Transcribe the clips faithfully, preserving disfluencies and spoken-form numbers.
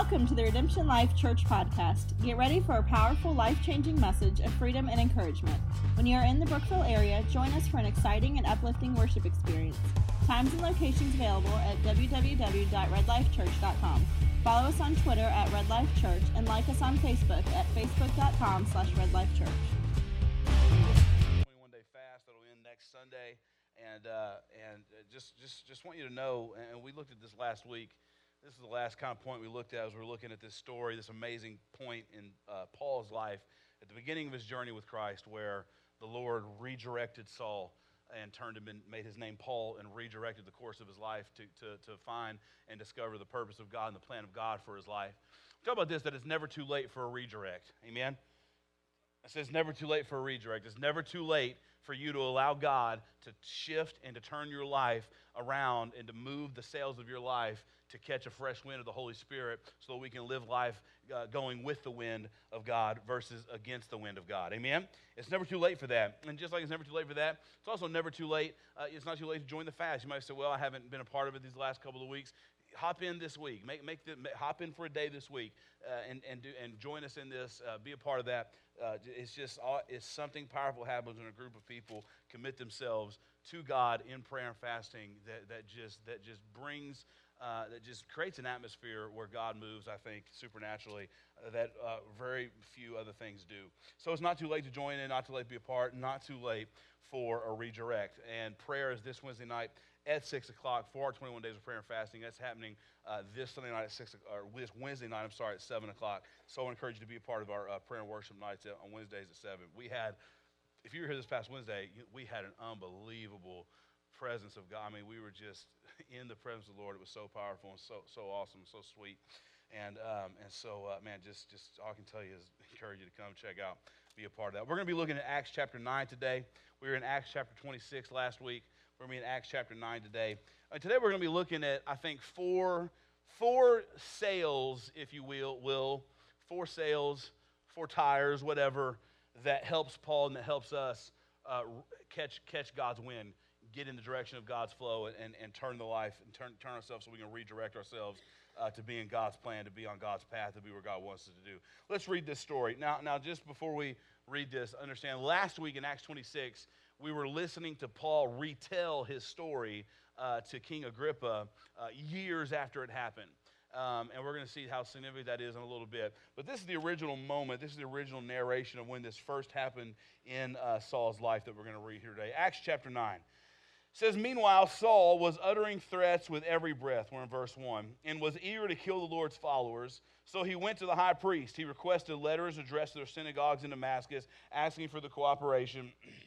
Welcome to the Redemption Life Church podcast. Get ready for a powerful, life-changing message of freedom and encouragement. When you are in the Brookville area, join us for an exciting and uplifting worship experience. Times and locations available at w w w dot red life church dot com. Follow us on Twitter at Red Life Church and like us on Facebook at facebook dot com slash red life church. twenty-one day fast that'll end next Sunday, and uh, and just just just want you to know. And we looked at this last week. This is the last kind of point we looked at as we were looking at this story, this amazing point in uh, Paul's life at the beginning of his journey with Christ, where the Lord redirected Saul and turned him and made his name Paul and redirected the course of his life to, to, to find and discover the purpose of God and the plan of God for his life. Talk about this, that it's never too late for a redirect. Amen? It says it's never too late for a redirect. It's never too late for you to allow God to shift and to turn your life around and to move the sails of your life to catch a fresh wind of the Holy Spirit so that we can live life uh, going with the wind of God versus against the wind of God. Amen? It's never too late for that. And just like it's never too late for that, it's also never too late. Uh, it's not too late to join the fast. You might say, well, I haven't been a part of it these last couple of weeks. Hop in this week. Make make the hop in for a day this week, uh, and and do and join us in this. Uh, be a part of that. Uh, it's just it's something powerful happens when a group of people commit themselves to God in prayer and fasting. That that just that just brings uh, that just creates an atmosphere where God moves. I think supernaturally uh, that uh, very few other things do. So it's not too late to join in. Not too late to be a part. Not too late for a redirect. And prayer is this Wednesday night at six o'clock for our twenty-one days of prayer and fasting. That's happening uh, this Sunday night at six, or this Wednesday night, I'm sorry, at seven o'clock. So I encourage you to be a part of our uh, prayer and worship nights on Wednesdays at seven. We had, if you were here this past Wednesday, we had an unbelievable presence of God. I mean, we were just in the presence of the Lord. It was so powerful and so so awesome, so sweet. And um, and so, uh, man, just, just all I can tell you is encourage you to come check out, be a part of that. We're going to be looking at Acts chapter nine today. We were in Acts chapter twenty-six last week. We're going to be in Acts chapter nine today. Uh, today we're going to be looking at, I think, four, four sails, if you will, will, four sails, four tires, whatever, that helps Paul and that helps us uh, catch catch God's wind, get in the direction of God's flow, and, and, and turn the life, and turn, turn ourselves so we can redirect ourselves uh, to be in God's plan, to be on God's path, to be where God wants us to do. Let's read this story. Now, now just before we read this, understand, last week in Acts twenty-six, we were listening to Paul retell his story uh, to King Agrippa uh, years after it happened. Um, and we're going to see how significant that is in a little bit. But this is the original moment. This is the original narration of when this first happened in uh, Saul's life that we're going to read here today. Acts chapter nine. It says, meanwhile, Saul was uttering threats with every breath, we're in verse one, and was eager to kill the Lord's followers. So he went to the high priest. He requested letters addressed to their synagogues in Damascus, asking for the cooperation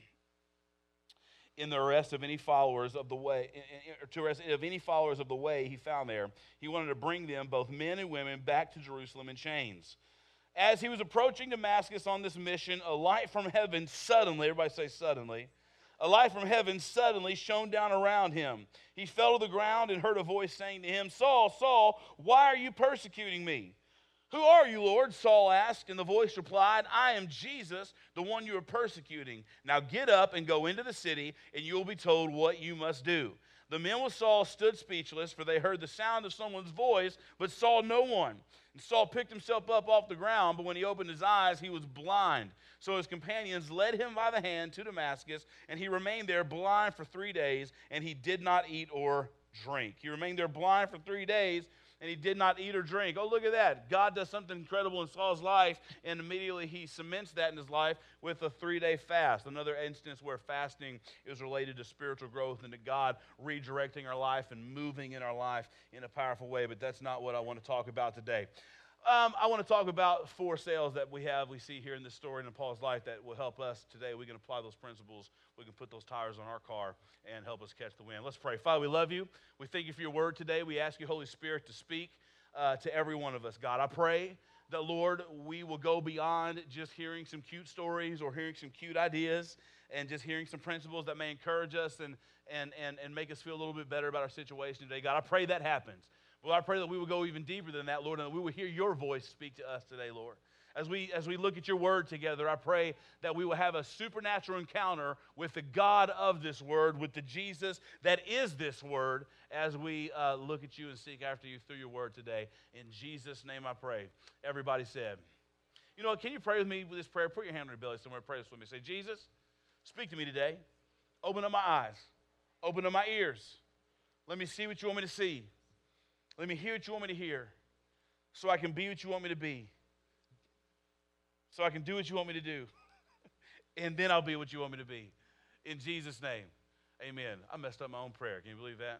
in the arrest of any followers of the way, to arrest of any followers of the way he found there. He wanted to bring them, both men and women, back to Jerusalem in chains. As he was approaching Damascus on this mission, a light from heaven suddenly, everybody say suddenly, a light from heaven suddenly shone down around him. He fell to the ground and heard a voice saying to him, Saul, Saul, why are you persecuting me? Who are you, Lord? Saul asked, and the voice replied, I am Jesus, the one you are persecuting. Now get up and go into the city, and you will be told what you must do. The men with Saul stood speechless, for they heard the sound of someone's voice, but saw no one. And Saul picked himself up off the ground, but when he opened his eyes, he was blind. So his companions led him by the hand to Damascus, and he remained there blind for three days, and he did not eat or drink. He remained there blind for three days, and he did not eat or drink. Oh, look at that. God does something incredible in Saul's life, and immediately he cements that in his life with a three-day fast. Another instance where fasting is related to spiritual growth and to God redirecting our life and moving in our life in a powerful way, but that's not what I want to talk about today. Um, I want to talk about four sails that we have, we see here in this story in Paul's life that will help us today. We can apply those principles. We can put those tires on our car and help us catch the wind. Let's pray. Father, we love you. We thank you for your word today. We ask you, Holy Spirit, to speak uh, to every one of us. God, I pray that, Lord, we will go beyond just hearing some cute stories or hearing some cute ideas and just hearing some principles that may encourage us and, and, and, and make us feel a little bit better about our situation today. God, I pray that happens. Lord, I pray that we will go even deeper than that, Lord, and that we will hear your voice speak to us today, Lord. As we, as we look at your word together, I pray that we will have a supernatural encounter with the God of this word, with the Jesus that is this word, as we uh, look at you and seek after you through your word today. In Jesus' name I pray. Everybody said, you know what, can you pray with me with this prayer? Put your hand on your belly somewhere, pray this with me. Say, Jesus, speak to me today. Open up my eyes. Open up my ears. Let me see what you want me to see. Let me hear what you want me to hear, so I can be what you want me to be. So I can do what you want me to do. And then I'll be what you want me to be. In Jesus' name, amen. I messed up my own prayer. Can you believe that?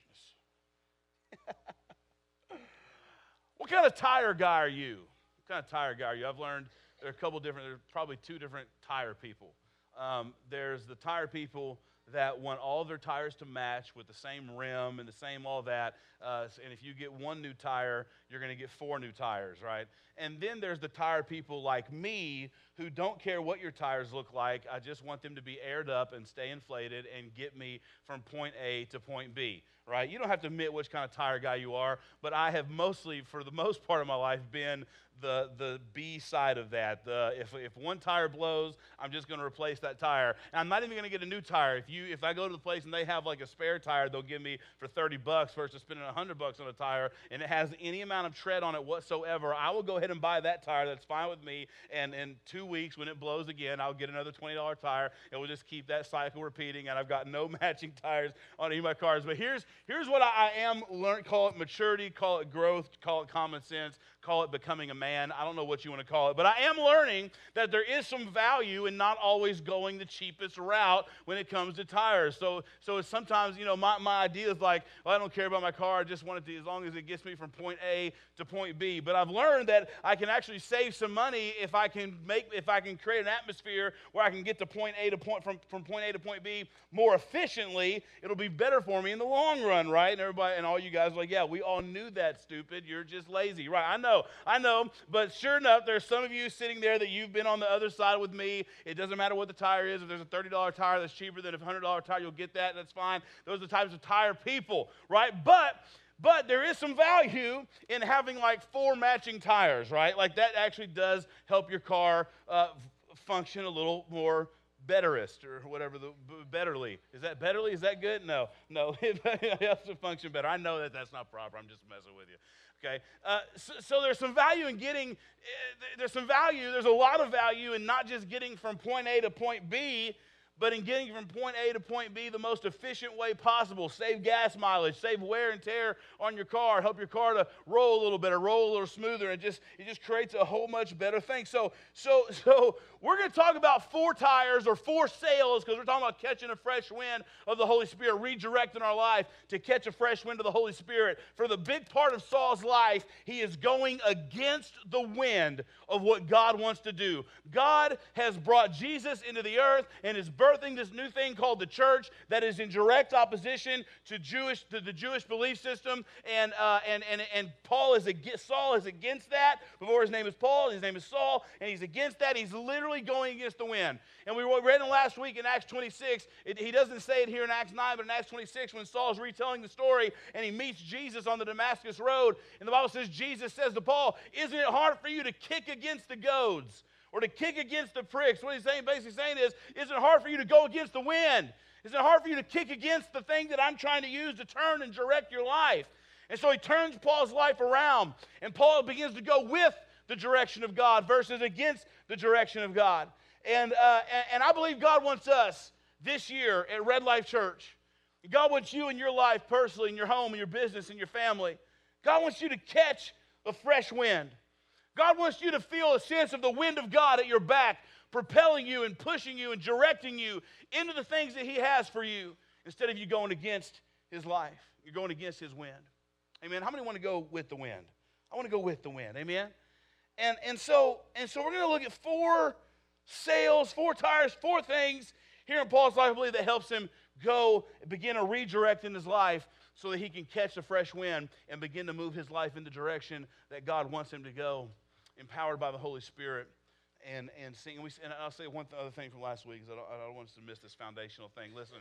What kind of tire guy are you? What kind of tire guy are you? I've learned there are a couple different, there's probably two different tire people. Um, there's the tire people that want all their tires to match with the same rim and the same all that. Uh, and if you get one new tire, you're going to get four new tires, right? And then there's the tire people like me who don't care what your tires look like. I just want them to be aired up and stay inflated and get me from point A to point B, right? You don't have to admit which kind of tire guy you are, but I have mostly, for the most part of my life, been the the B side of that. The, if, if one tire blows, I'm just going to replace that tire. And I'm not even going to get a new tire. If you if I go to the place and they have like a spare tire, they'll give me for thirty bucks versus spending one hundred bucks on a tire, and it has any amount of tread on it whatsoever, I will go ahead and buy that tire. That's fine with me. And in two weeks, when it blows again, I'll get another twenty dollar tire, and we'll just keep that cycle repeating, and I've got no matching tires on any of my cars. But here's, here's what I, I am learning. Call it maturity, call it growth, call it common sense, call it becoming a man. I don't know what you want to call it, but I am learning that there is some value in not always going the cheapest route when it comes to tires. So, so it's sometimes, you know, my, my idea is like, well, I don't care about my car. I just want it to, as long as it gets me from point A to point B. But I've learned that I can actually save some money if I can make, if I can create an atmosphere where I can get to point A to point from, from point A to point B more efficiently. It'll be better for me in the long run, right? And everybody and all you guys are like, yeah, we all knew that, stupid. You're just lazy, right? I know, I know. But sure enough, there's some of you sitting there that you've been on the other side with me. It doesn't matter what the tire is. If there's a thirty dollar tire that's cheaper than a one hundred dollar tire, you'll get that. That's fine. Those are the types of tire people, right? But But there is some value in having like four matching tires, right? Like that actually does help your car uh, function a little more betterist or whatever, the betterly. Is that betterly? Is that good? No, no. It helps to function better. I know that that's not proper. I'm just messing with you. Okay, uh, so, so there's some value in getting, uh, there's some value, there's a lot of value in not just getting from point A to point B, but in getting from point A to point B the most efficient way possible. Save gas mileage, save wear and tear on your car, help your car to roll a little better, roll a little smoother. It just it just creates a whole much better thing. So so so we're going to talk about four tires or four sails, because we're talking about catching a fresh wind of the Holy Spirit, redirecting our life to catch a fresh wind of the Holy Spirit. For the big part of Saul's life, he is going against the wind of what God wants to do. God has brought Jesus into the earth and is birthing this new thing called the church that is in direct opposition to Jewish to the Jewish belief system, and uh, and and and Paul is against, Saul is against that. Before his name is Paul, his name is Saul, and he's against that. He's literally going against the wind. And we read in last week in Acts twenty-six. It, he doesn't say it here in Acts nine, but in Acts twenty-six, when Saul's retelling the story and he meets Jesus on the Damascus road, and the Bible says Jesus says to Paul, "Isn't it hard for you to kick against the goads?" Or to kick against the pricks. What he's saying, basically saying is, is it hard for you to go against the wind? Is it hard for you to kick against the thing that I'm trying to use to turn and direct your life? And so he turns Paul's life around, and Paul begins to go with the direction of God versus against the direction of God. And, uh, and, and I believe God wants us this year at Red Life Church. God wants you in your life personally, in your home, in your business, in your family. God wants you to catch a fresh wind. God wants you to feel a sense of the wind of God at your back, propelling you and pushing you and directing you into the things that he has for you, instead of you going against his life. You're going against his wind. Amen. How many want to go with the wind? I want to go with the wind. Amen. And, and, so, and so we're going to look at four sails, four tires, four things here in Paul's life, I believe, that helps him go and begin a redirect in his life so that he can catch the fresh wind and begin to move his life in the direction that God wants him to go, empowered by the Holy Spirit, and and sing. And, we, and I'll say one other thing from last week, because I don't, I don't want us to miss this foundational thing. Listen,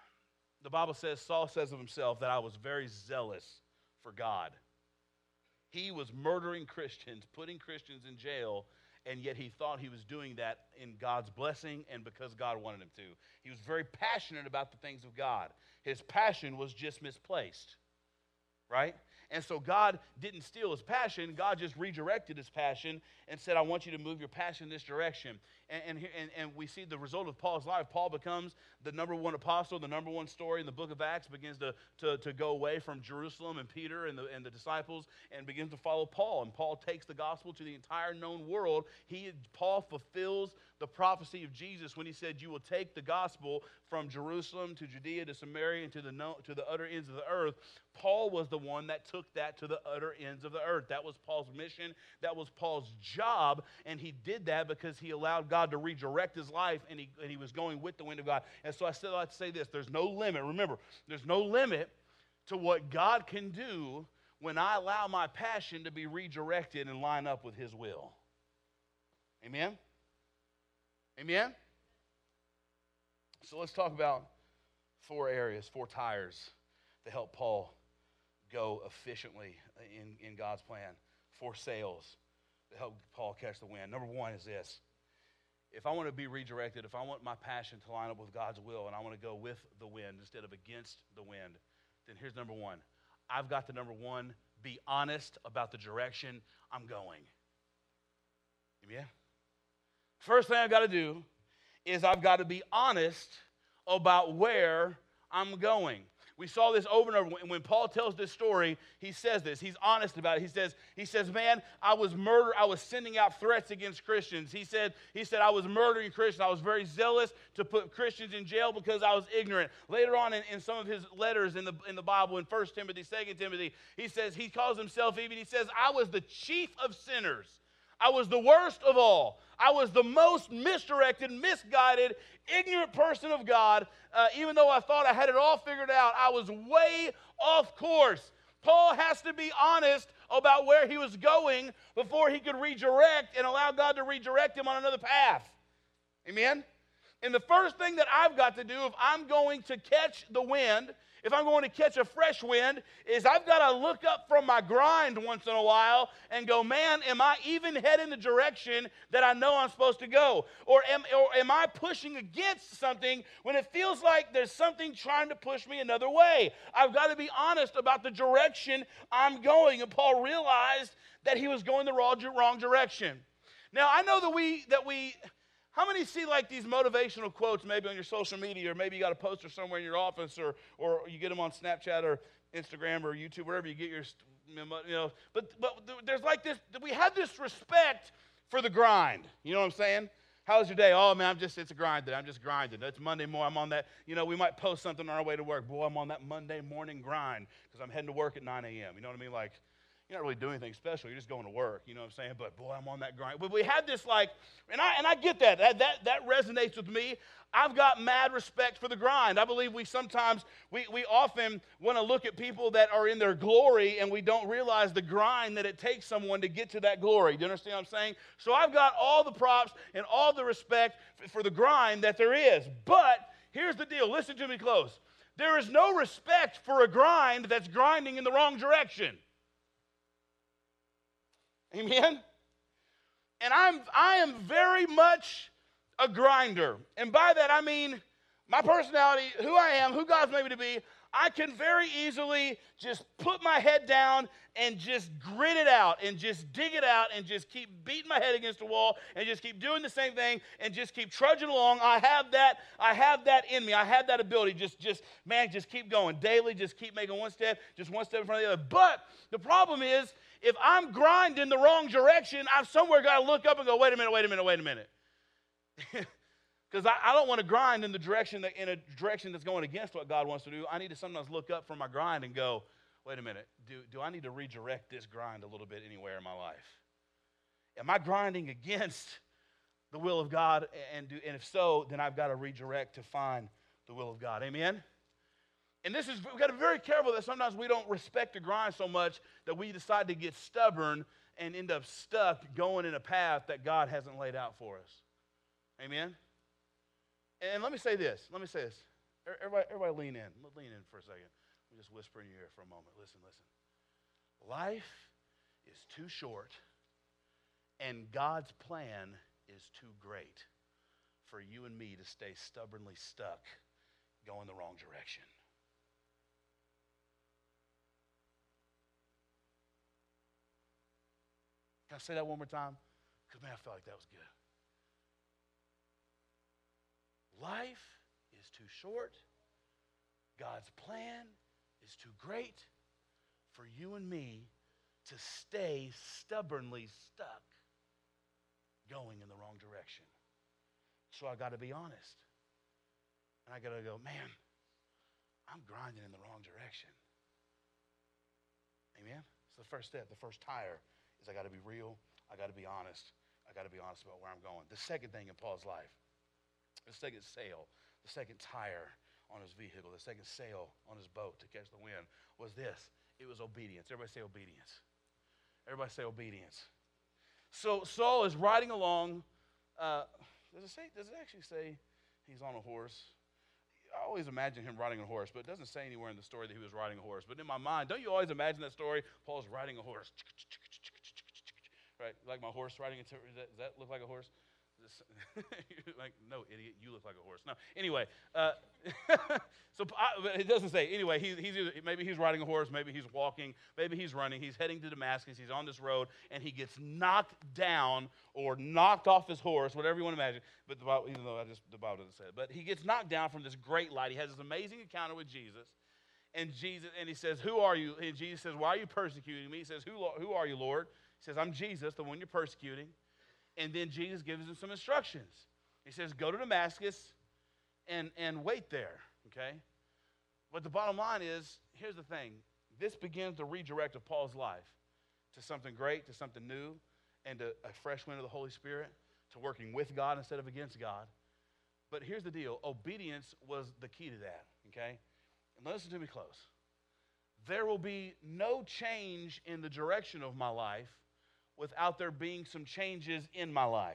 the Bible says, Saul says of himself that I was very zealous for God. He was murdering Christians, putting Christians in jail, and yet he thought he was doing that in God's blessing and because God wanted him to. He was very passionate about the things of God. His passion was just misplaced, right? And so God didn't steal his passion. God just redirected his passion and said, I want you to move your passion in this direction. And, and, and, and we see the result of Paul's life. Paul becomes the number one apostle. The number one story in the book of Acts begins to, to, to go away from Jerusalem and Peter and the, and the disciples and begins to follow Paul. And Paul takes the gospel to the entire known world. He, Paul fulfills the prophecy of Jesus when he said, you will take the gospel from Jerusalem to Judea to Samaria and to the, no, to the utter ends of the earth. Paul was the one that took that to the utter ends of the earth. That was Paul's mission. That was Paul's job. And he did that because he allowed God to redirect his life, and he, and he was going with the wind of God. And so I still like to say this. There's no limit. Remember, there's no limit to what God can do when I allow my passion to be redirected and line up with his will. Amen? Amen? So let's talk about four areas, four tires that help Paul go efficiently in, in God's plan. Four sails that help Paul catch the wind. Number one is this. If I want to be redirected, if I want my passion to line up with God's will and I want to go with the wind instead of against the wind, then here's number one. I've got to, number one, be honest about the direction I'm going. Amen? First thing I've got to do is I've got to be honest about where I'm going. We saw this over and over. When Paul tells this story, he says this. He's honest about it. He says, he says, man, I was murder. I was sending out threats against Christians. He said, he said, I was murdering Christians. I was very zealous to put Christians in jail because I was ignorant. Later on in, in some of his letters in the, in the Bible, in First Timothy, Second Timothy, he says, he calls himself even, he says, I was the chief of sinners. I was the worst of all. I was the most misdirected, misguided, ignorant person of God. Uh, even though I thought I had it all figured out, I was way off course. Paul has to be honest about where he was going before he could redirect and allow God to redirect him on another path. Amen? And the first thing that I've got to do if I'm going to catch the wind, if I'm going to catch a fresh wind, is I've got to look up from my grind once in a while and go, man, am I even heading the direction that I know I'm supposed to go? Or am, or am I pushing against something when it feels like there's something trying to push me another way? I've got to be honest about the direction I'm going. And Paul realized that he was going the wrong, wrong direction. Now, I know that we that we... How many see like these motivational quotes maybe on your social media, or maybe you got a poster somewhere in your office, or or you get them on Snapchat or Instagram or YouTube, wherever you get your, you know. But but there's like this, we have this respect for the grind. You know what I'm saying? How's your day? Oh, man, I'm just, it's a grind day. I'm just grinding. It's Monday morning. I'm on that, you know, we might post something on our way to work. Boy, I'm on that Monday morning grind because I'm heading to work at nine a.m. You know what I mean? Like, you're not really doing anything special. You're just going to work. You know what I'm saying? But, boy, I'm on that grind. But we had this, like, and I and I get that. That that, that resonates with me. I've got mad respect for the grind. I believe we sometimes, we, we often want to look at people that are in their glory, and we don't realize the grind that it takes someone to get to that glory. Do you understand what I'm saying? So I've got all the props and all the respect for the grind that there is. But here's the deal. Listen to me close. There is no respect for a grind that's grinding in the wrong direction. Amen? And I'm, I am very much a grinder. And by that I mean my personality, who I am, who God's made me to be, I can very easily just put my head down and just grit it out and just dig it out and just keep beating my head against the wall and just keep doing the same thing and just keep trudging along. I have that, I have that in me. I have that ability. Just, just, man, just keep going daily. Just keep making one step, just one step in front of the other. But the problem is, if I'm grinding the wrong direction, I've somewhere got to look up and go, wait a minute, wait a minute, wait a minute. Because I, I don't want to grind in the direction that, in a direction that's going against what God wants to do. I need to sometimes look up from my grind and go, wait a minute, do, do I need to redirect this grind a little bit anywhere in my life? Am I grinding against the will of God? And, do, and if so, then I've got to redirect to find the will of God. Amen? And this is, we've got to be very careful that sometimes we don't respect the grind so much that we decide to get stubborn and end up stuck going in a path that God hasn't laid out for us. Amen? And let me say this. Let me say this. Everybody, everybody lean in. Lean in for a second. Let me just whisper in your ear for a moment. Listen, listen. Life is too short, and God's plan is too great for you and me to stay stubbornly stuck going the wrong direction. Can I say that one more time? Because, man, I felt like that was good. Life is too short. God's plan is too great for you and me to stay stubbornly stuck going in the wrong direction. So I got to be honest. And I got to go, man, I'm grinding in the wrong direction. Amen? It's the first step. The first tire is I got to be real. I got to be honest. I got to be honest about where I'm going. The second thing in Paul's life, the second sail, the second tire on his vehicle, the second sail on his boat to catch the wind was this. It was obedience. Everybody say obedience. Everybody say obedience. So Saul is riding along. Uh, does it say? Does it actually say he's on a horse? I always imagine him riding a horse, but it doesn't say anywhere in the story that he was riding a horse. But in my mind, don't you always imagine that story? Paul's riding a horse. Right? Like my horse riding a horse. Does that look like a horse? Like, no, idiot, you look like a horse. No, anyway, uh, so I, it doesn't say. Anyway, he, he's either, maybe he's riding a horse, maybe he's walking, maybe he's running. He's heading to Damascus. He's on this road, and he gets knocked down or knocked off his horse, whatever you want to imagine. But the Bible, even though I just the Bible doesn't say it, but he gets knocked down from this great light. He has this amazing encounter with Jesus, and Jesus, and he says, "Who are you?" And Jesus says, "Why are you persecuting me?" He says, "Who, who are you, Lord?" He says, "I'm Jesus, the one you're persecuting." And then Jesus gives him some instructions. He says, go to Damascus and, and wait there, okay? But the bottom line is, here's the thing. This begins the redirect of Paul's life to something great, to something new, and to a fresh wind of the Holy Spirit, to working with God instead of against God. But here's the deal. Obedience was the key to that, okay? And listen to me close. There will be no change in the direction of my life without there being some changes in my life.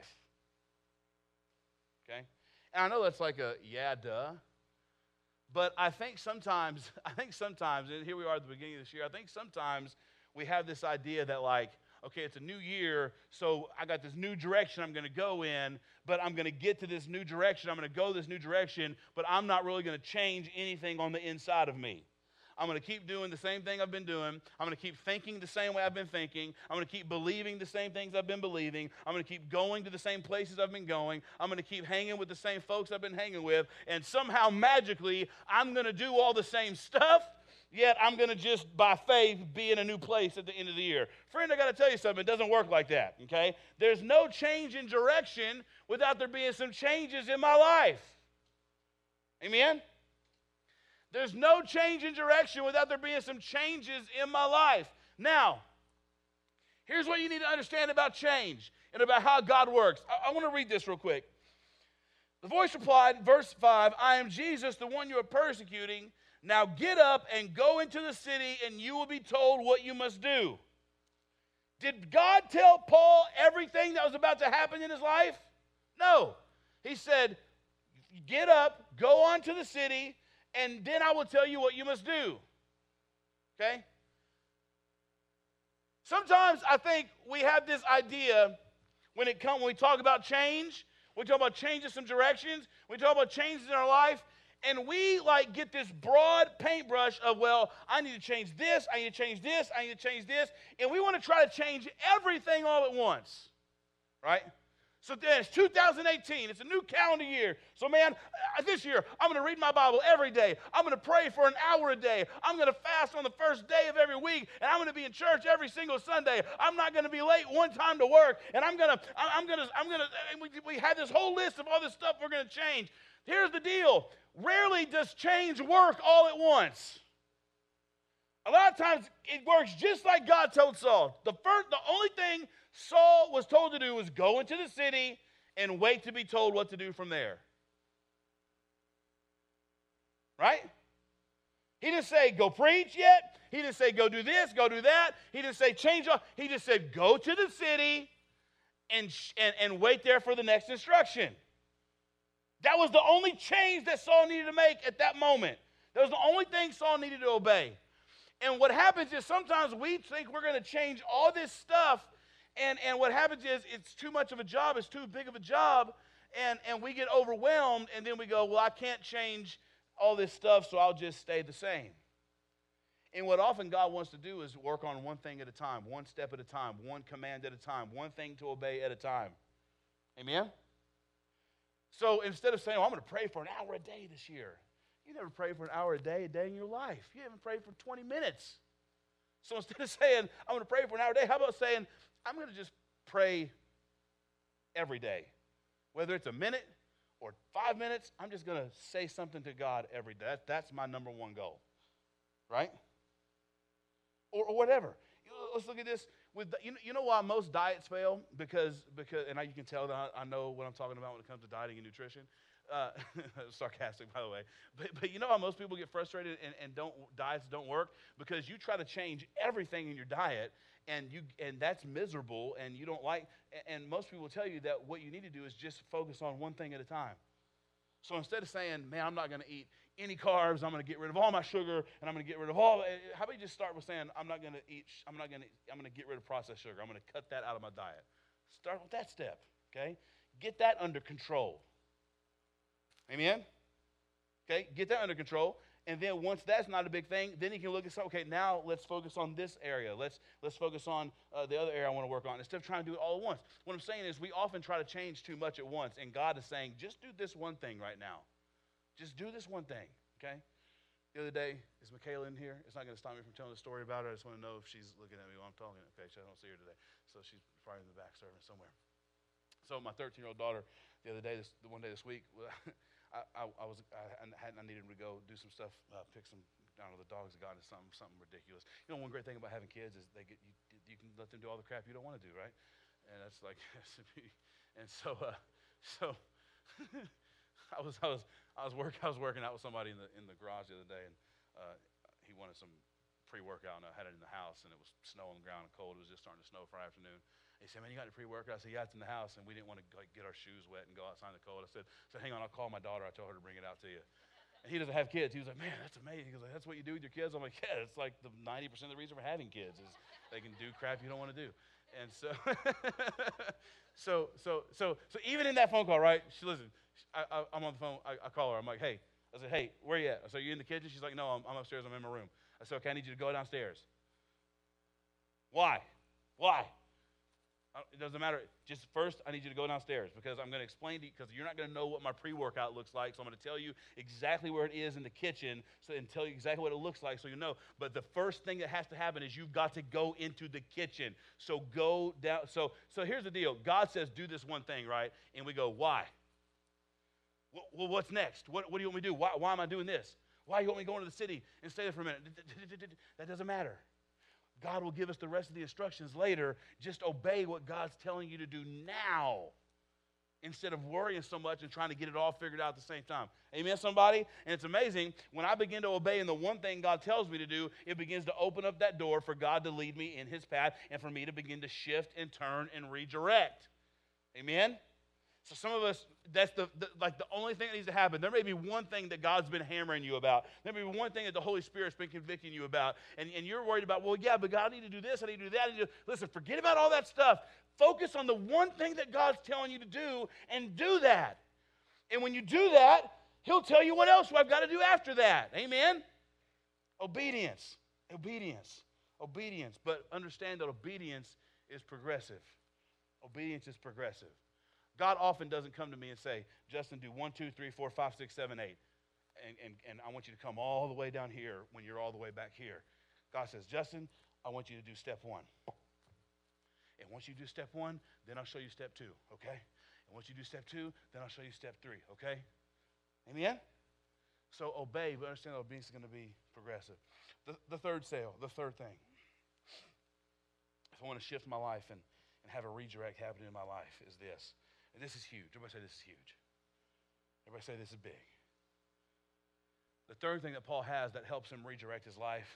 Okay? And I know that's like a, yeah, duh. But I think sometimes, I think sometimes, and here we are at the beginning of this year, I think sometimes we have this idea that like, okay, it's a new year, so I got this new direction I'm going to go in, but I'm going to get to this new direction, I'm going to go this new direction, but I'm not really going to change anything on the inside of me. I'm going to keep doing the same thing I've been doing. I'm going to keep thinking the same way I've been thinking. I'm going to keep believing the same things I've been believing. I'm going to keep going to the same places I've been going. I'm going to keep hanging with the same folks I've been hanging with. And somehow, magically, I'm going to do all the same stuff, yet I'm going to just, by faith, be in a new place at the end of the year. Friend, I got to tell you something. It doesn't work like that, okay? There's no change in direction without there being some changes in my life. Amen? There's no change in direction without there being some changes in my life. Now, here's what you need to understand about change and about how God works. I, I want to read this real quick. The voice replied, verse five, I am Jesus, the one you are persecuting. Now get up and go into the city, and you will be told what you must do. Did God tell Paul everything that was about to happen in his life? No. He said, get up, go on to the city, and then I will tell you what you must do. Okay? Sometimes I think we have this idea when it comes when we talk about change, we talk about changing some directions, we talk about changes in our life, and we like get this broad paintbrush of, well, I need to change this, I need to change this, I need to change this, and we want to try to change everything all at once. Right? So then it's two thousand eighteen. It's a new calendar year. So, man, this year, I'm going to read my Bible every day. I'm going to pray for an hour a day. I'm going to fast on the first day of every week, and I'm going to be in church every single Sunday. I'm not going to be late one time to work, and I'm going to, I'm going to, I'm going to, we, we had this whole list of all this stuff we're going to change. Here's the deal. Rarely does change work all at once. A lot of times, it works just like God told Saul. The first, the only thing Saul was told to do was go into the city and wait to be told what to do from there. Right? He didn't say go preach yet. He didn't say go do this, go do that. He didn't say change. He just said go to the city and, and, and wait there for the next instruction. That was the only change that Saul needed to make at that moment. That was the only thing Saul needed to obey. And what happens is sometimes we think we're going to change all this stuff, and, and what happens is it's too much of a job, it's too big of a job, and, and we get overwhelmed, and then we go, well, I can't change all this stuff, so I'll just stay the same. And what often God wants to do is work on one thing at a time, one step at a time, one command at a time, one thing to obey at a time. Amen? So instead of saying, oh, I'm going to pray for an hour a day this year, you never prayed for an hour a day, a day in your life. You haven't prayed for twenty minutes. So instead of saying, I'm going to pray for an hour a day, how about saying, I'm going to just pray every day. Whether it's a minute or five minutes, I'm just going to say something to God every day. That, that's my number one goal, right? Or, or whatever. Let's look at this. With you know, you know why most diets fail? Because, because and you can tell that I, I know what I'm talking about when it comes to dieting and nutrition. Uh, sarcastic, by the way. But, but you know how most people get frustrated and, and don't diets don't work? Because you try to change everything in your diet, and you and that's miserable, and you don't like. And most people will tell you that what you need to do is just focus on one thing at a time. So instead of saying, man, I'm not going to eat any carbs, I'm going to get rid of all my sugar, and I'm going to get rid of all, how about you just start with saying, I'm not going to eat, I'm not going to, I'm going to get rid of processed sugar. I'm going to cut that out of my diet. Start with that step, okay? Get that under control. Amen? Okay, get that under control. And then once that's not a big thing, then you can look at, okay, now let's focus on this area. Let's let's focus on uh, the other area I want to work on instead of trying to do it all at once. What I'm saying is we often try to change too much at once, and God is saying, just do this one thing right now. Just do this one thing, okay? The other day, is Michaela in here? It's not going to stop me from telling the story about her. I just want to know if she's looking at me while I'm talking. Okay, so I don't see her today. So she's probably in the back serving somewhere. So my thirteen-year-old daughter, the other day, this, the one day this week, I, I, I was I, had, I needed to go do some stuff, uh, pick some, I don't know, the dogs got into something, something ridiculous. You know, one great thing about having kids is they get you, you can let them do all the crap you don't want to do, right? And that's like, and so, uh, so I was I was I was working I was working out with somebody in the in the garage the other day, and uh, he wanted some pre-workout, and I had it in the house, and it was snow on the ground and cold. It was just starting to snow Friday afternoon. He said, man, you got any pre-workout? I said, yeah, it's in the house, and we didn't want to like, get our shoes wet and go outside in the cold. I said, so hang on, I'll call my daughter. I told her to bring it out to you. And he doesn't have kids. He was like, man, that's amazing. He goes, like, that's what you do with your kids? I'm like, yeah, it's like the ninety percent of the reason for having kids is they can do crap you don't want to do. And so, so, so, so, so even in that phone call, right, she, listen, I, I, I'm on the phone. I, I call her. I'm like, hey, I said, hey, where you at? I said, you in the kitchen? She's like, no, I'm, I'm upstairs. I'm in my room. I said, okay, I need you to go downstairs. Why? Why? It doesn't matter. Just first, I need you to go downstairs because I'm going to explain to you, because you're not going to know what my pre-workout looks like. So I'm going to tell you exactly where it is in the kitchen so, and tell you exactly what it looks like so you know. But the first thing that has to happen is you've got to go into the kitchen. So go down. So, so here's the deal. God says do this one thing, right? And we go, why? Well, what's next? What, what do you want me to do? Why, why am I doing this? Why do you want me to go into the city and stay there for a minute? That doesn't matter. God will give us the rest of the instructions later. Just obey what God's telling you to do now instead of worrying so much and trying to get it all figured out at the same time. Amen, somebody? And it's amazing. When I begin to obey in the one thing God tells me to do, it begins to open up that door for God to lead me in his path and for me to begin to shift and turn and redirect. Amen? So some of us, that's the, the like the only thing that needs to happen. There may be one thing that God's been hammering you about. There may be one thing that the Holy Spirit's been convicting you about. And, and you're worried about, well, yeah, but God, I need to do this, I need to do that. I need to, listen, forget about all that stuff. Focus on the one thing that God's telling you to do and do that. And when you do that, he'll tell you what else I've got to do after that. Amen? Obedience. Obedience. Obedience. But understand that obedience is progressive. Obedience is progressive. God often doesn't come to me and say, Justin, do one, two, three, four, five, six, seven, eight. And, and, and I want you to come all the way down here when you're all the way back here. God says, Justin, I want you to do step one. And once you do step one, then I'll show you step two, okay? And once you do step two, then I'll show you step three, okay? Amen? So obey, but understand that obedience is going to be progressive. The, the third sale, the third thing. If I want to shift my life and, and have a redirect happen in my life is this. And this is huge. Everybody say this is huge. Everybody say this is big. The third thing that Paul has that helps him redirect his life,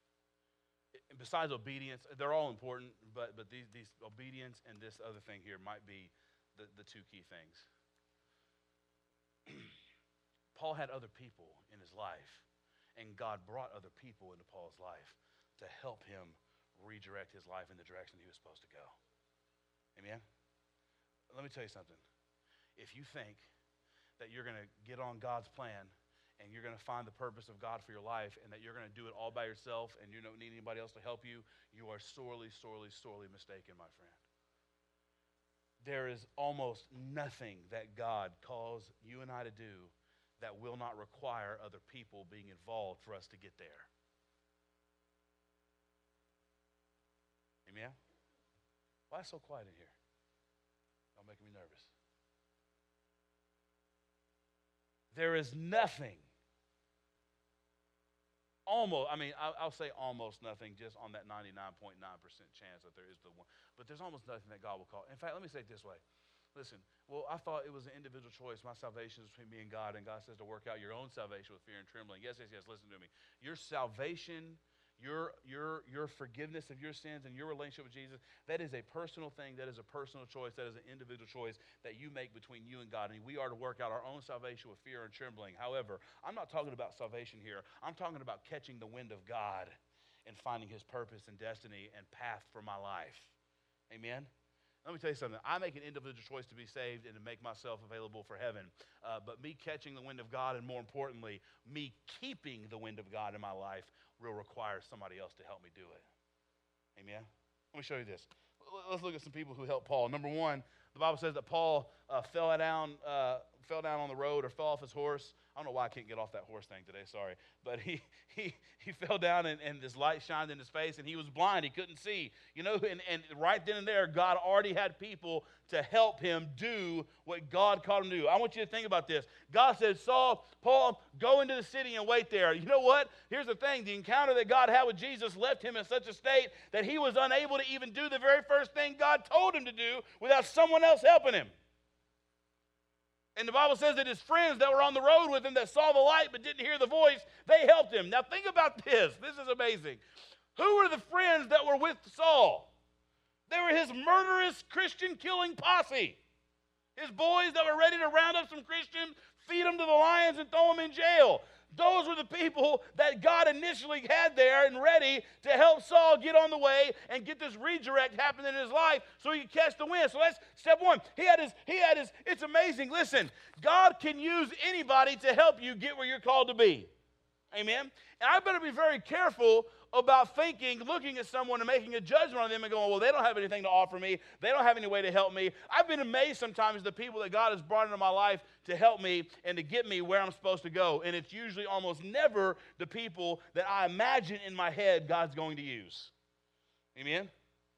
besides obedience, they're all important, but, but these, these obedience and this other thing here might be the, the two key things. Paul had other people in his life, And God brought other people into Paul's life to help him redirect his life in the direction he was supposed to go. Amen? Let me tell you something. If you think that you're going to get on God's plan and you're going to find the purpose of God for your life and that you're going to do it all by yourself and you don't need anybody else to help you, you are sorely, sorely, sorely mistaken, my friend. There is almost nothing that God calls you and I to do that will not require other people being involved for us to get there. Amen? Why is it so quiet in here? Y'all making me nervous. There is nothing, almost, I mean, I'll, I'll say almost nothing just on that ninety-nine point nine percent chance that there is the one. But there's almost nothing that God will call. In fact, let me say it this way. Listen, well, I thought it was an individual choice. My salvation is between me and God, and God says to work out your own salvation with fear and trembling. Yes, yes, yes, listen to me. Your salvation, your, your, your forgiveness of your sins and your relationship with Jesus, that is a personal thing. That is a personal choice. That is an individual choice that you make between you and God. And we are to work out our own salvation with fear and trembling. However, I'm not talking about salvation here. I'm talking about catching the wind of God and finding his purpose and destiny and path for my life. Amen? Let me tell you something. I make an individual choice to be saved and to make myself available for heaven. Uh, but me catching the wind of God, and more importantly, me keeping the wind of God in my life will require somebody else to help me do it. Amen? Let me show you this. Let's look at some people who helped Paul. Number one, the Bible says that Paul uh, fell down, uh, fell down on the road or fell off his horse. I don't know why I can't get off that horse thing today, sorry. But he he he fell down and, and this light shined in his face and he was blind. He couldn't see. You know, and, and right then and there, God already had people to help him do what God called him to do. I want you to think about this. God said, Saul, Paul, go into the city and wait there. You know what? Here's the thing. The encounter that God had with Jesus left him in such a state that he was unable to even do the very first thing God told him to do without someone else helping him. And the Bible says that his friends that were on the road with him that saw the light but didn't hear the voice, they helped him. Now think about this. This is amazing. Who were the friends that were with Saul? They were his murderous Christian-killing posse. His boys that were ready to round up some Christians, feed them to the lions, and throw them in jail. Those were the people that God initially had there and ready to help Saul get on the way and get this redirect happening in his life so he could catch the wind. So that's step one. He had his, he had his, it's amazing. Listen, God can use anybody to help you get where you're called to be. Amen? And I better be very careful about thinking, looking at someone and making a judgment on them and going, well, they don't have anything to offer me. They don't have any way to help me. I've been amazed sometimes at the people that God has brought into my life to help me and to get me where I'm supposed to go. And it's usually almost never the people that I imagine in my head God's going to use. Amen?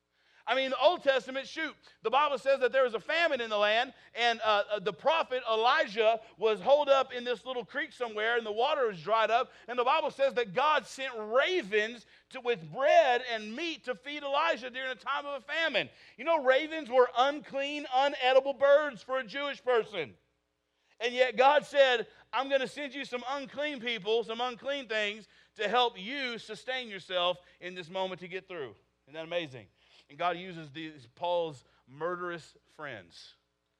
I mean, in the Old Testament, shoot, the Bible says that there was a famine in the land, and uh, the prophet Elijah was holed up in this little creek somewhere, and the water was dried up, and the Bible says that God sent ravens to, with bread and meat to feed Elijah during a time of a famine. You know, ravens were unclean, unedible birds for a Jewish person. And yet God said, I'm going to send you some unclean people, some unclean things, to help you sustain yourself in this moment to get through. Isn't that amazing? And God uses these Paul's murderous friends,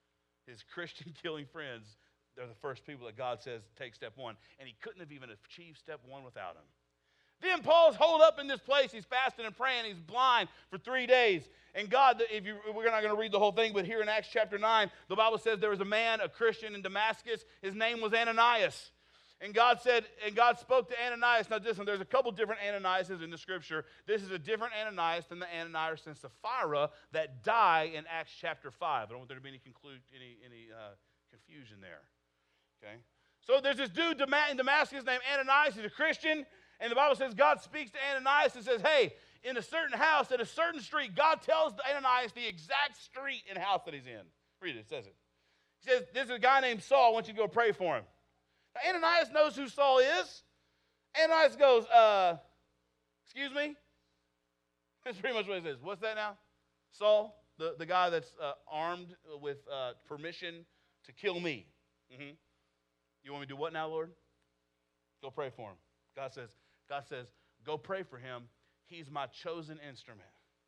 his Christian-killing friends. They're the first people that God says take step one. And he couldn't have even achieved step one without them. Then Paul's holed up in this place. He's fasting and praying. He's blind for three days. And God, if you, we're not going to read the whole thing, but here in Acts chapter nine, the Bible says there was a man, a Christian in Damascus. His name was Ananias. And God said, and God spoke to Ananias. Now listen, there's a couple different Ananiases in the scripture. This is a different Ananias than the Ananias and Sapphira that die in Acts chapter five. I don't want there to be any conclude, any, any uh, confusion there. Okay? So there's this dude in Damascus named Ananias. He's a Christian. And the Bible says God speaks to Ananias and says, hey, in a certain house, at a certain street, God tells Ananias the exact street and house that he's in. Read it, it says it. He says, there's a guy named Saul. I want you to go pray for him. Now, Ananias knows who Saul is. Ananias goes, uh, excuse me? That's pretty much what it says. What's that now? Saul, the, the guy that's uh, armed with uh, permission to kill me. Mm-hmm. You want me to do what now, Lord? Go pray for him. God says, God says, go pray for him. He's my chosen instrument.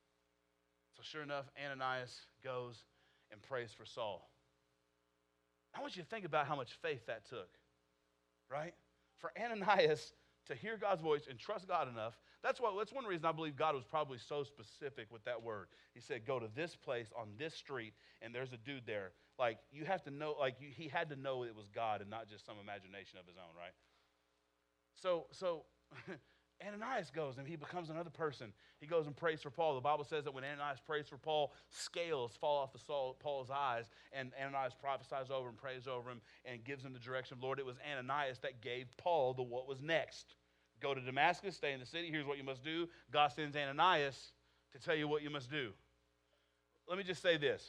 So sure enough, Ananias goes and prays for Saul. I want you to think about how much faith that took. Right? For Ananias to hear God's voice and trust God enough. That's why. That's one reason I believe God was probably so specific with that word. He said, go to this place on this street, and there's a dude there. Like, you have to know, like, you, he had to know it was God and not just some imagination of his own, right? So, so Ananias goes, and he becomes another person. He goes and prays for Paul. The Bible says that when Ananias prays for Paul, scales fall off of Saul, Paul's eyes, and Ananias prophesies over him, prays over him, and gives him the direction of, Lord, it was Ananias that gave Paul the what was next. Go to Damascus, stay in the city. Here's what you must do. God sends Ananias to tell you what you must do. Let me just say this.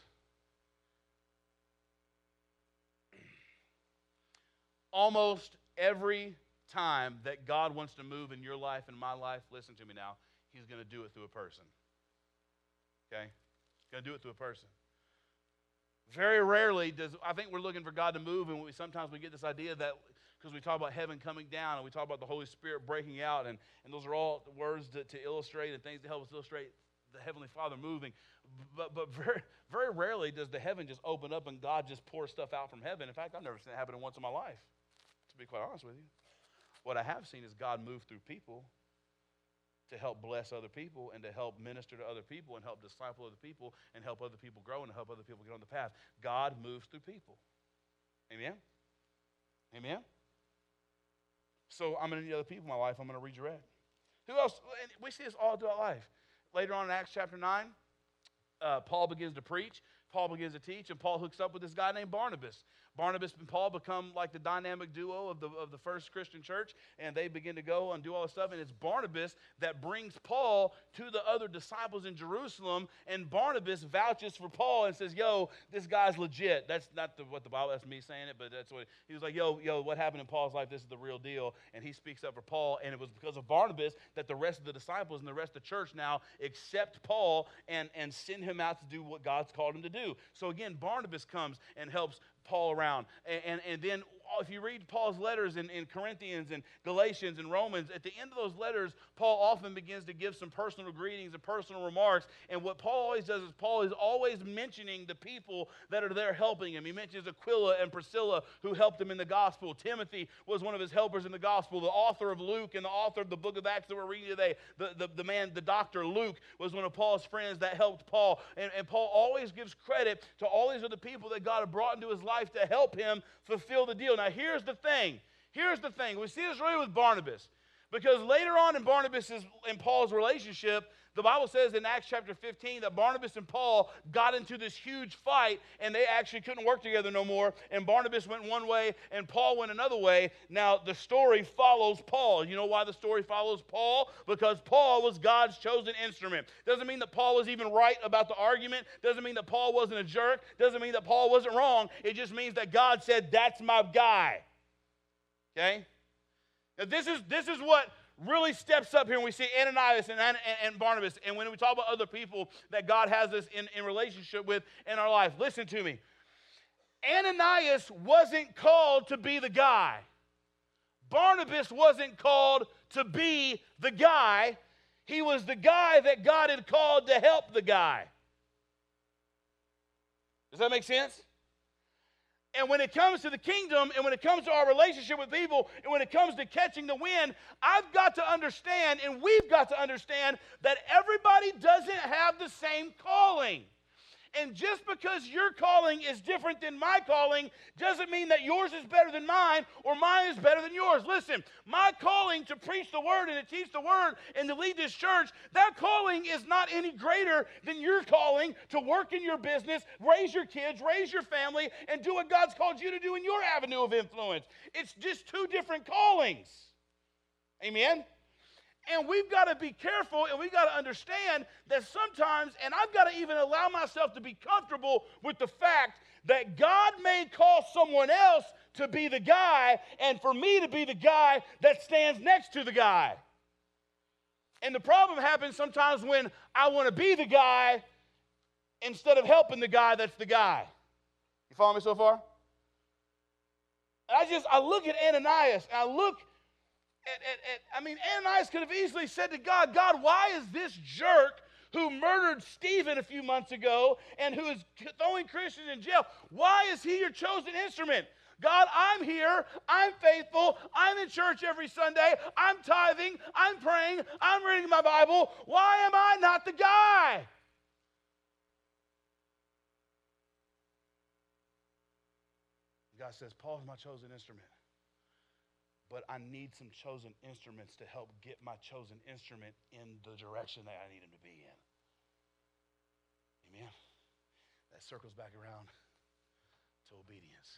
Almost every time that God wants to move in your life and my life, listen to me now, he's going to do it through a person. Okay? He's going to do it through a person. Very rarely does, I think we're looking for God to move, and we, sometimes we get this idea that, because we talk about heaven coming down, and we talk about the Holy Spirit breaking out, and, and those are all words to, to illustrate and things to help us illustrate the Heavenly Father moving. But, but very, very rarely does the heaven just open up and God just pours stuff out from heaven. In fact, I've never seen it happen once in my life, to be quite honest with you. What I have seen is God move through people to help bless other people and to help minister to other people and help disciple other people and help other people grow and help other people get on the path. God moves through people. Amen? Amen? So I'm going to need other people in my life. I'm going to redirect. Who else? And we see this all throughout life. Later on in Acts chapter nine, uh, Paul begins to preach. Paul begins to teach, and Paul hooks up with this guy named Barnabas. Barnabas and Paul become like the dynamic duo of the, of the first Christian church, and they begin to go and do all this stuff, and it's Barnabas that brings Paul to the other disciples in Jerusalem, and Barnabas vouches for Paul and says, yo, this guy's legit. That's not the, what the Bible, that's me saying it, but that's what, he was like, yo, yo, what happened in Paul's life, this is the real deal, and he speaks up for Paul, and it was because of Barnabas that the rest of the disciples and the rest of the church now accept Paul and, and send him out to do what God's called him to do. So again, Barnabas comes and helps Paul around. And, and, and then if you read Paul's letters in, in Corinthians and Galatians and Romans, at the end of those letters, Paul often begins to give some personal greetings and personal remarks. And what Paul always does is Paul is always mentioning the people that are there helping him. He mentions Aquila and Priscilla who helped him in the gospel. Timothy was one of his helpers in the gospel. The author of Luke and the author of the book of Acts that we're reading today, the, the, the man, the doctor Luke, was one of Paul's friends that helped Paul. And, and Paul always gives credit to all these other people that God had brought into his life to help him fulfill the deal. Now, here's the thing. Here's the thing. We see this really with Barnabas. Because later on in Barnabas's and Paul's relationship, the Bible says in Acts chapter fifteen that Barnabas and Paul got into this huge fight, and they actually couldn't work together no more. And Barnabas went one way, and Paul went another way. Now, the story follows Paul. You know why the story follows Paul? Because Paul was God's chosen instrument. Doesn't mean that Paul was even right about the argument. Doesn't mean that Paul wasn't a jerk. Doesn't mean that Paul wasn't wrong. It just means that God said, that's my guy. Okay? Now, this is, this is what really steps up here when we see Ananias and, and, and Barnabas, and when we talk about other people that God has us in, in relationship with in our life. Listen to me. Ananias wasn't called to be the guy. Barnabas wasn't called to be the guy. He was the guy that God had called to help the guy. Does that make sense? And when it comes to the kingdom, and when it comes to our relationship with people, and when it comes to catching the wind, I've got to understand, and we've got to understand, that everybody doesn't have the same calling. And just because your calling is different than my calling doesn't mean that yours is better than mine or mine is better than yours. Listen, my calling to preach the word and to teach the word and to lead this church, that calling is not any greater than your calling to work in your business, raise your kids, raise your family, and do what God's called you to do in your avenue of influence. It's just two different callings. Amen? And we've got to be careful, and we've got to understand that sometimes, and I've got to even allow myself to be comfortable with the fact that God may call someone else to be the guy, and for me to be the guy that stands next to the guy. And the problem happens sometimes when I want to be the guy instead of helping the guy that's the guy. You follow me so far? And I just, I look at Ananias, and I look And, and, and, I mean, Ananias could have easily said to God, God, why is this jerk who murdered Stephen a few months ago and who is throwing Christians in jail, why is he your chosen instrument? God, I'm here. I'm faithful. I'm in church every Sunday. I'm tithing. I'm praying. I'm reading my Bible. Why am I not the guy? God says, Paul's my chosen instrument. But I need some chosen instruments to help get my chosen instrument in the direction that I need him to be in. Amen. That circles back around to obedience.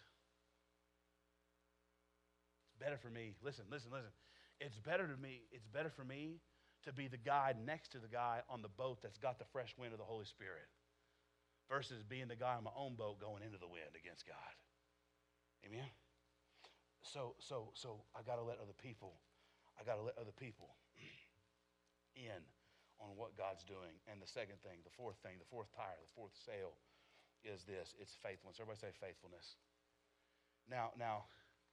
It's better for me. Listen, listen, listen. It's better to me. It's better for me to be the guy next to the guy on the boat that's got the fresh wind of the Holy Spirit versus being the guy on my own boat going into the wind against God. Amen. So, so, so I got to let other people, I got to let other people in on what God's doing. And the second thing, the fourth thing, the fourth tire, the fourth sail is this. It's faithfulness. Everybody say faithfulness. Now, now,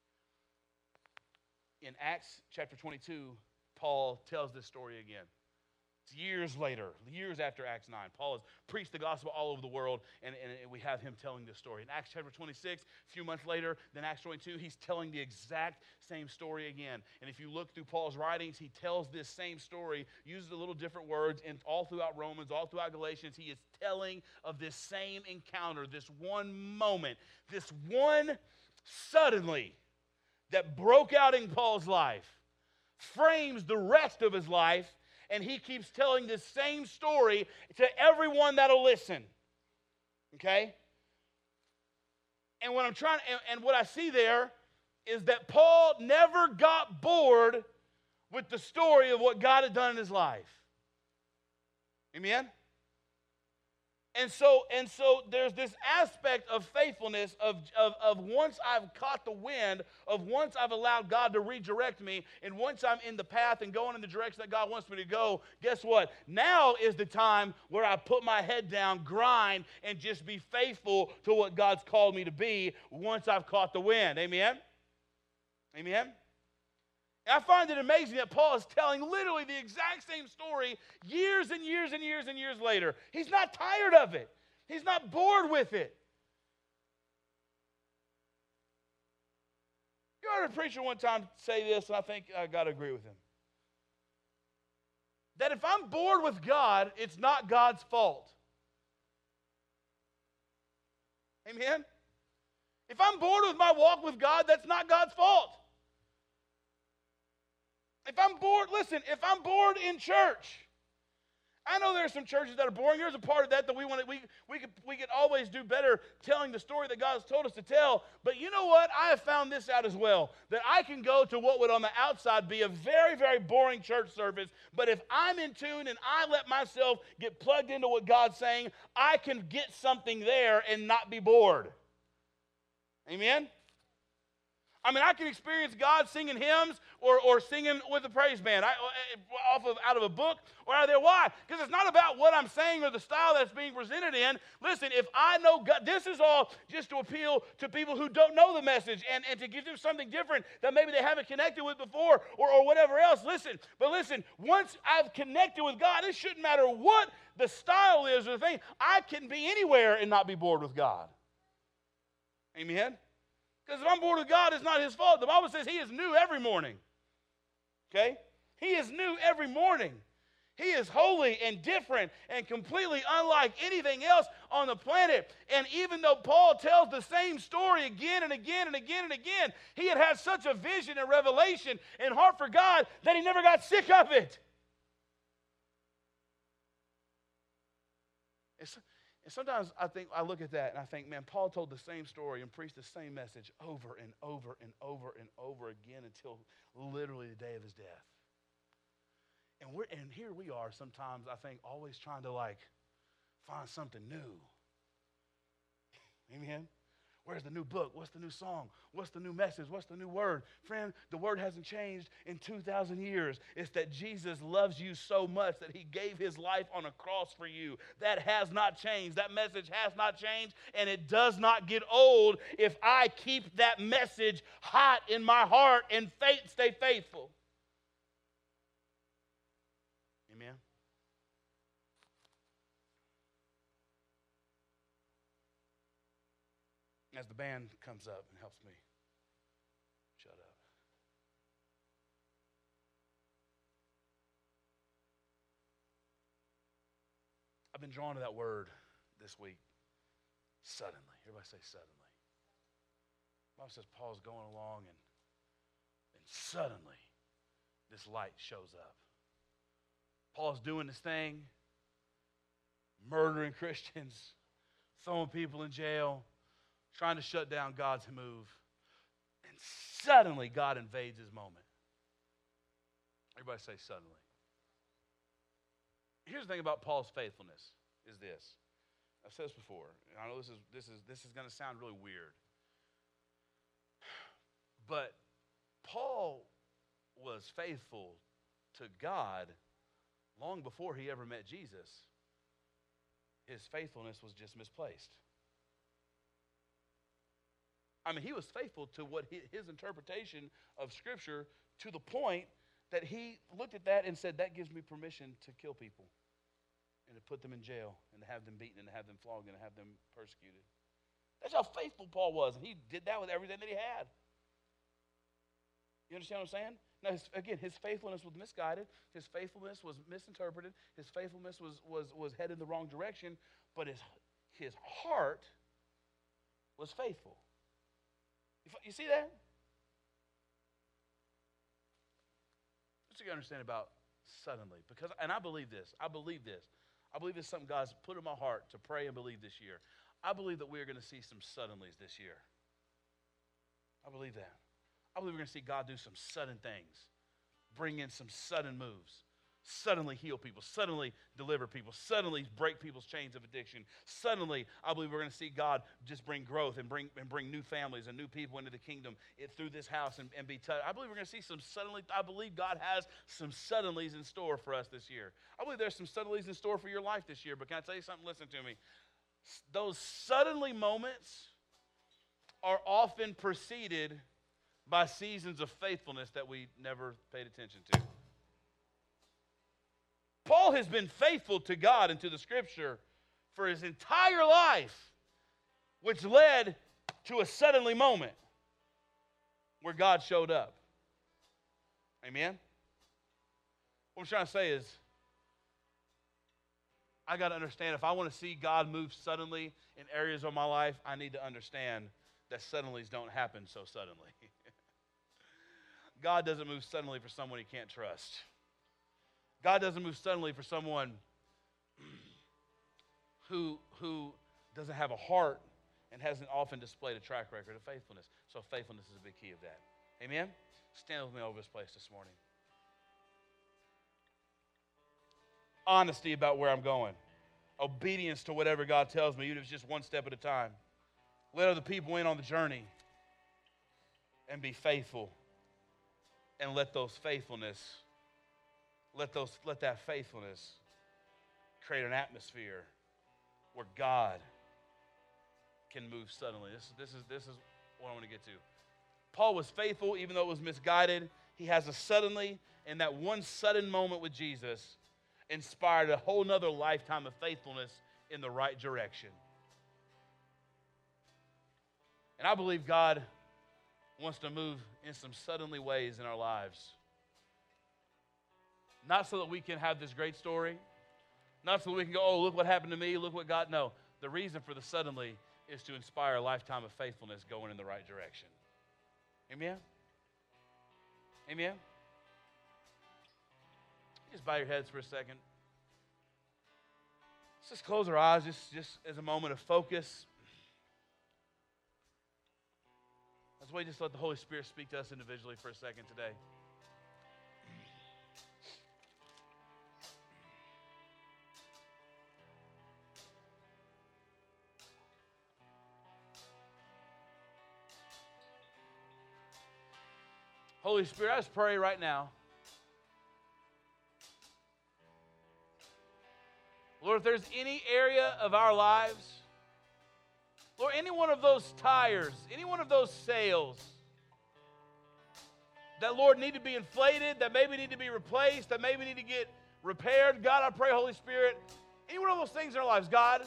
in Acts chapter twenty-two, Paul tells this story again. It's years later, years after Acts nine. Paul has preached the gospel all over the world, and, and we have him telling this story. In Acts chapter twenty-six, a few months later, then Acts twenty-two, he's telling the exact same story again. And if you look through Paul's writings, he tells this same story, uses a little different words, and all throughout Romans, all throughout Galatians, he is telling of this same encounter, this one moment, this one suddenly that broke out in Paul's life, frames the rest of his life. And he keeps telling this same story to everyone that'll listen. Okay? And what I'm trying, and, and what I see there is that Paul never got bored with the story of what God had done in his life. Amen? And so, and so there's this aspect of faithfulness of, of, of once I've caught the wind, of once I've allowed God to redirect me, and once I'm in the path and going in the direction that God wants me to go, guess what? Now is the time where I put my head down, grind, and just be faithful to what God's called me to be once I've caught the wind. Amen? Amen? And I find it amazing that Paul is telling literally the exact same story years and years and years and years later. He's not tired of it. He's not bored with it. You heard a preacher one time say this, and I think I got to agree with him. That if I'm bored with God, it's not God's fault. Amen? If I'm bored with my walk with God, that's not God's fault. If I'm bored, listen, if I'm bored in church, I know there are some churches that are boring. Here's a part of that that we want to, we, we, could, we could always do better telling the story that God has told us to tell. But you know what? I have found this out as well, that I can go to what would on the outside be a very, very boring church service, but if I'm in tune and I let myself get plugged into what God's saying, I can get something there and not be bored. Amen? I mean, I can experience God singing hymns or, or singing with a praise band I, off of out of a book or out of there. Why? Because it's not about what I'm saying or the style that's being presented in. Listen, if I know God, this is all just to appeal to people who don't know the message and, and to give them something different that maybe they haven't connected with before or, or whatever else. Listen, but listen, once I've connected with God, it shouldn't matter what the style is or the thing. I can be anywhere and not be bored with God. Amen? Because if I'm bored with God, it's not his fault. The Bible says he is new every morning. Okay? He is new every morning. He is holy and different and completely unlike anything else on the planet. And even though Paul tells the same story again and again and again and again, he had had such a vision and revelation and heart for God that he never got sick of it. It's, And sometimes I think I look at that and I think, man, Paul told the same story and preached the same message over and over and over and over again until literally the day of his death. And we're and here we are sometimes, I think, always trying to like find something new. Amen. Where's the new book? What's the new song? What's the new message? What's the new word? Friend, the word hasn't changed in two thousand years. It's that Jesus loves you so much that he gave his life on a cross for you. That has not changed. That message has not changed, and it does not get old if I keep that message hot in my heart and faith, stay faithful. Amen. As the band comes up and helps me I've been drawn to that word this week. Suddenly. Everybody say suddenly. The Bible says Paul's going along and, and suddenly this light shows up. Paul's doing this thing, murdering Christians, throwing people in jail, trying to shut down God's move. And suddenly God invades his moment. Everybody say suddenly. Here's the thing about Paul's faithfulness is this. I've said this before. I know this is this is this is going to sound really weird. But Paul was faithful to God long before he ever met Jesus. His faithfulness was just misplaced. I mean, he was faithful to what his, his interpretation of Scripture to the point that he looked at that and said, that gives me permission to kill people and to put them in jail and to have them beaten and to have them flogged and to have them persecuted. That's how faithful Paul was, and he did that with everything that he had. You understand what I'm saying? Now, his, again, his faithfulness was misguided. His faithfulness was misinterpreted. His faithfulness was, was, was headed in the wrong direction, but his, his heart was faithful. You, you see that? What you understand about suddenly? Because, and I believe this. I believe this. I believe it's something God's put in my heart to pray and believe this year. I believe that we're going to see some suddenlies this year. I believe that. I believe we're going to see God do some sudden things, bring in some sudden moves, suddenly heal people, suddenly deliver people, suddenly break people's chains of addiction. Suddenly, I believe we're going to see God just bring growth and bring and bring new families and new people into the kingdom it, through this house and, and be touched. I believe we're going to see some suddenly. I believe God has some suddenlies in store for us this year. I believe there's some suddenlies in store for your life this year. But can I tell you something? Listen to me. Those suddenly moments are often preceded by seasons of faithfulness that we never paid attention to. Paul has been faithful to God and to the Scripture for his entire life, which led to a suddenly moment where God showed up. Amen? What I'm trying to say is, I got to understand, if I want to see God move suddenly in areas of my life, I need to understand that suddenlies don't happen so suddenly. God doesn't move suddenly for someone he can't trust. God doesn't move suddenly for someone who, who doesn't have a heart and hasn't often displayed a track record of faithfulness. So faithfulness is a big key of that. Amen? Stand with me over this place this morning. Honesty about where I'm going. Obedience to whatever God tells me, even if it's just one step at a time. Let other people in on the journey and be faithful. And let those faithfulness, let those, let that faithfulness create an atmosphere where God can move suddenly. This, this is this is what I want to get to. Paul was faithful, even though it was misguided. He has a suddenly, and that one sudden moment with Jesus inspired a whole nother lifetime of faithfulness in the right direction. And I believe God wants to move in some suddenly ways in our lives. Not so that we can have this great story. Not so that we can go, oh, look what happened to me, look what God, no. The reason for the suddenly is to inspire a lifetime of faithfulness going in the right direction. Amen? Amen? Just bow your heads for a second. Let's just close our eyes just, just as a moment of focus. Let's wait, just let the Holy Spirit speak to us individually for a second today. Holy Spirit, I just pray right now. Lord, if there's any area of our lives, Lord, any one of those tires, any one of those sails that, Lord, need to be inflated, that maybe need to be replaced, that maybe need to get repaired, God, I pray, Holy Spirit, any one of those things in our lives, God,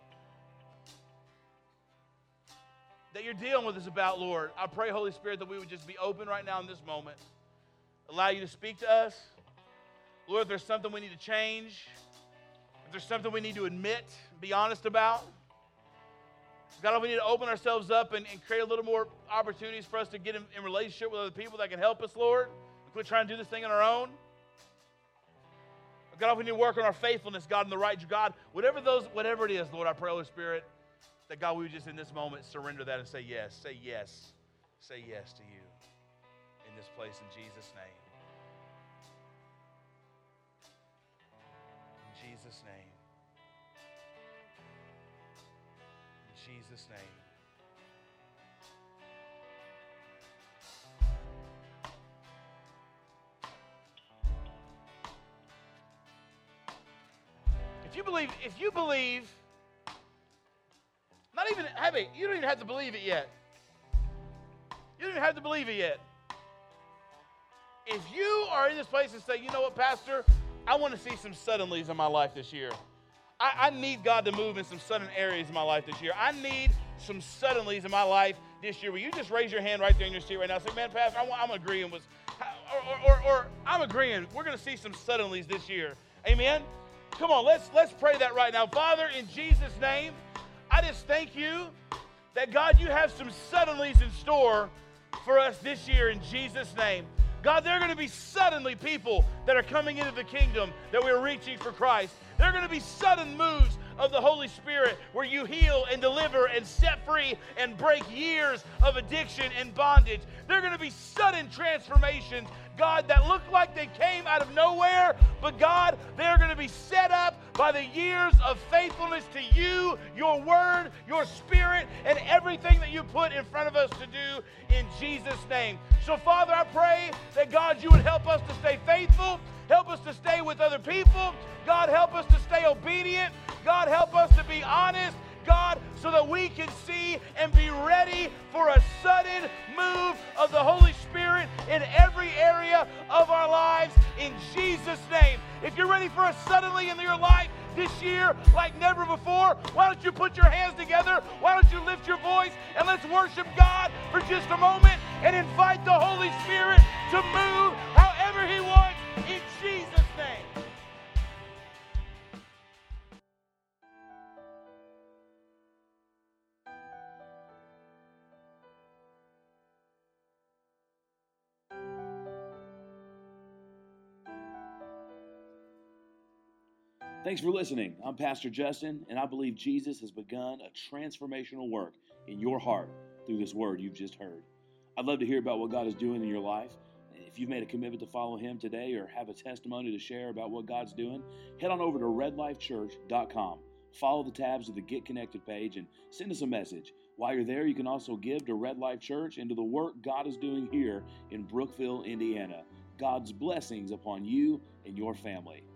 that you're dealing with us about, Lord, I pray, Holy Spirit, that we would just be open right now in this moment, allow you to speak to us. Lord, if there's something we need to change, If there's something we need to admit, be honest about. God, we need to open ourselves up and, and create a little more opportunities for us to get in, in relationship with other people that can help us, Lord. Quit trying to do this thing on our own. God, we need to work on our faithfulness, God, in the right God. Whatever those, whatever it is, Lord, I pray, Holy Spirit, that God, we would just in this moment surrender that and say yes. Say yes. Say yes to you in this place in Jesus' name. In Jesus' name. In Jesus' name. If you believe, if you believe, not even, hey, you don't even have to believe it yet. You don't even have to believe it yet. If you are in this place and say, you know what, Pastor, I want to see some suddenlies in my life this year. I, I need God to move in some sudden areas in my life this year. I need some suddenlies in my life this year. Will you just raise your hand right there in your seat right now? Say, man, Pastor, I, I'm agreeing with, or, or, or, or I'm agreeing. We're going to see some suddenlies this year. Amen? Come on, let's, let's pray that right now. Father, in Jesus' name, I just thank you that, God, you have some suddenlies in store for us this year in Jesus' name. God, there are going to be suddenly people that are coming into the kingdom that we're reaching for Christ. There are going to be sudden moves of the Holy Spirit where you heal and deliver and set free and break years of addiction and bondage. There are going to be sudden transformations, God, that look like they came out of nowhere, but God, they're going to be set up by the years of faithfulness to you, your word, your spirit, and everything that you put in front of us to do in Jesus' name. So, Father, I pray that, God, you would help us to stay faithful, help us to stay with other people. God, help us to stay obedient. God, help us to be honest. God, so that we can see and be ready for a sudden move of the Holy Spirit in every area of our lives in Jesus' name. If you're ready for a suddenly in your life this year like never before, why don't you put your hands together? Why don't you lift your voice and let's worship God for just a moment and invite the Holy Spirit to move however He wants in Jesus' name. Thanks for listening. I'm Pastor Justin, and I believe Jesus has begun a transformational work in your heart through this word you've just heard. I'd love to hear about what God is doing in your life. If you've made a commitment to follow Him today or have a testimony to share about what God's doing, head on over to red life church dot com. Follow the tabs of the Get Connected page and send us a message. While you're there, you can also give to Red Life Church and to the work God is doing here in Brookville, Indiana. God's blessings upon you and your family.